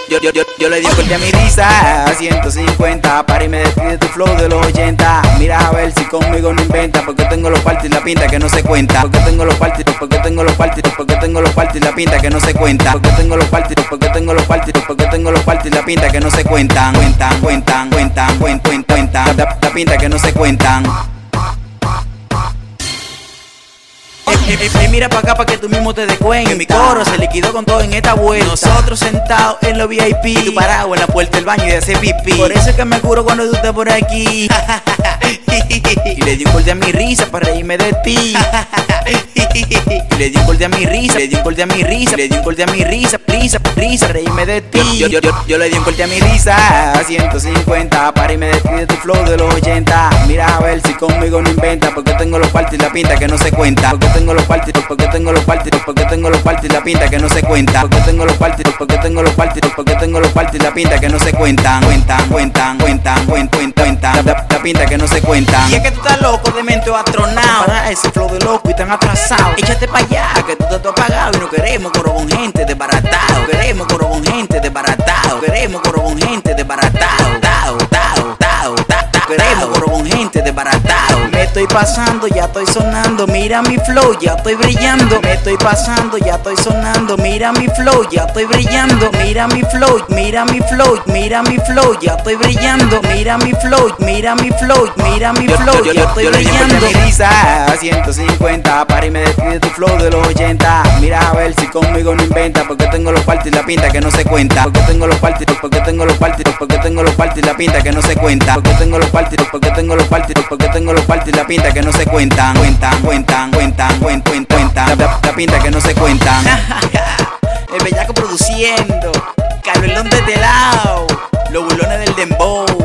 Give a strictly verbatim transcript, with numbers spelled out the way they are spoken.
yo, yo, yo, yo le di un corte a mi risa a ciento cincuenta. Para y me despide tu flow de los ochenta. Mira a ver si conmigo no inventa. Porque tengo los parties y la pinta que no se cuenta. Porque tengo los parties, porque tengo los parties, porque tengo los parties y la pinta que no se cuenta. Porque tengo los parties, porque tengo los parties, porque tengo los parties y la pinta que no se cuentan. Cuentan, cuentan, cuentan, cuentan, cuentan. La, la pinta que no se cuentan. Eh, eh, eh, mira pa' acá pa' que tú mismo te des cuenta. Mi coro se liquidó con todo en esta vuelta. Nosotros sentados en los V I P y tú parado en la puerta del baño y de hacer pipí. Por eso es que me curo cuando tú estás por aquí. Y le di un corte a mi risa para reírme de ti. Y le di un corte a mi risa, le di un corte a mi risa, le di un corte a mi risa, risa, risa, reírme de ti. Yo, yo, yo, yo le di un corte a mi risa a ciento cincuenta. Para y me despide tu flow de los ochenta. Mira a ver si conmigo no inventa. Porque tengo los parties y la pinta que no se cuenta. Porque tengo los parties, porque tengo los parties, porque tengo los parties y la pinta que no se cuenta. Porque tengo los parties, porque tengo los parties, porque tengo los parties y la pinta que no se cuentan. Cuentan, cuentan, cuentan, cuentan, cuentan. La, la pinta que no se cuenta. Y es que tú estás loco, de mente o astronauta. Para ese flow de loco y tan atrasado. Échate pa' allá, que tú estás todo apagado. Y no queremos coro con gente desbaratado. Queremos coro con gente desbaratado. Queremos coro con gente desbaratado. Tao, tao, tao, tao. Queremos coro con gente desbaratado. Me estoy pasando, ya estoy sonando. Mira mi flow, ya estoy brillando. Me estoy pasando, ya estoy sonando. Mira mi flow, ya estoy brillando. Mira mi flow, mira mi flow, mira mi flow, ya estoy brillando. Mira mi flow, mira mi flow, mira mi flow, ya estoy brillando. Yo le di mi risa a ciento cincuenta. Para y me despide tu flow de los ochenta. Mira a ver si conmigo no inventa. Porque tengo los parties y la pinta que no se cuenta. Porque tengo los parties, porque tengo los parties, porque tengo los parties y la pinta que no se cuenta. Porque tengo los parties, porque tengo los parties, porque tengo los parties y la pinta que no se cuentan. Cuentan, cuentan, cuentan, cuentan, cuentan. La, la pinta que no se cuentan. El bellaco produciendo. Carlos Londres de lado. Los bulones del dembow.